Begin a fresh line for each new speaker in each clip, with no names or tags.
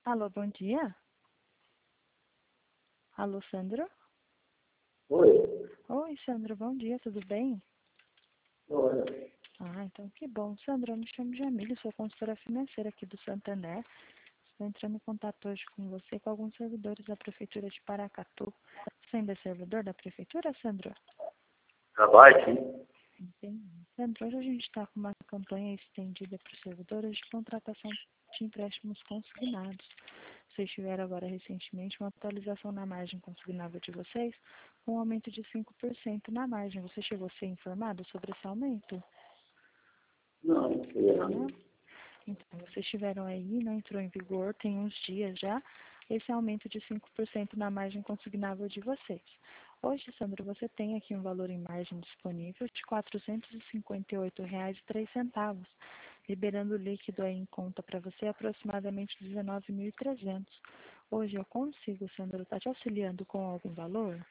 Alô, bom dia. Alô, Sandro?
Oi.
Oi, Sandro, bom dia, tudo bem?
Oi.
Ah, então que bom. Sandro, eu me chamo Jamília, sou consultora financeira aqui do Santander. Estou entrando em contato hoje com você com alguns servidores da Prefeitura de Paracatu. Você ainda é servidor da Prefeitura, Sandro?
Trabalho, sim.
Entendi. Sandro, hoje a gente está com uma campanha estendida para os servidores de contratação de empréstimos consignados. Vocês tiveram agora recentemente uma atualização na margem consignável de vocês, com um aumento de 5% na margem. Você chegou a ser informado sobre esse aumento?
Não,
Não? Então, vocês tiveram aí, não entrou em vigor, tem uns dias já, esse aumento de 5% na margem consignável de vocês. Hoje, Sandro, você tem aqui um valor em margem disponível de R$ 458,03, liberando líquido aí em conta para você aproximadamente 19.300. Hoje eu consigo, Sandro, estar te auxiliando com algum valor?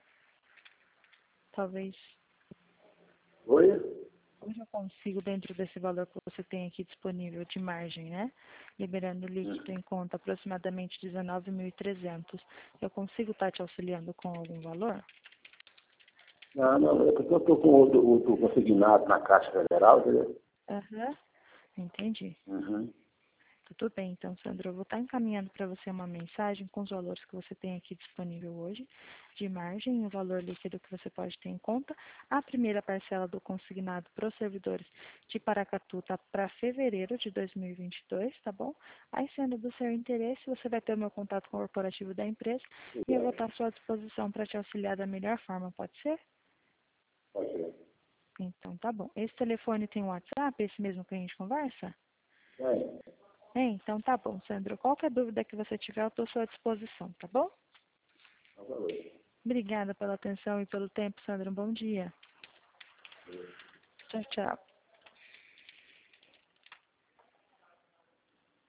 Talvez
Oi?
hoje eu consigo, dentro desse valor que você tem aqui disponível de margem, né? Liberando líquido em conta aproximadamente 19.300. Eu consigo estar te auxiliando com algum valor?
Não, é porque eu estou com outro consignado na Caixa Federal, entendeu?
Aham, entendi.
Uhum.
Tudo bem, então, Sandro, eu vou estar encaminhando para você uma mensagem com os valores que você tem aqui disponível hoje, de margem e o valor líquido que você pode ter em conta. A primeira parcela do consignado para os servidores de Paracatu está para fevereiro de 2022, tá bom? Aí, sendo do seu interesse, você vai ter o meu contato corporativo da empresa e eu vou estar à sua disposição para te auxiliar da melhor forma, pode ser?
Pode ser.
Então, tá bom. Esse telefone tem WhatsApp, esse mesmo que a gente conversa?
É.
Então tá bom, Sandro. Qualquer dúvida que você tiver, eu estou à sua disposição, tá bom?
Então, valeu.
Obrigada pela atenção e pelo tempo, Sandro. Um bom dia. Tchau, tchau.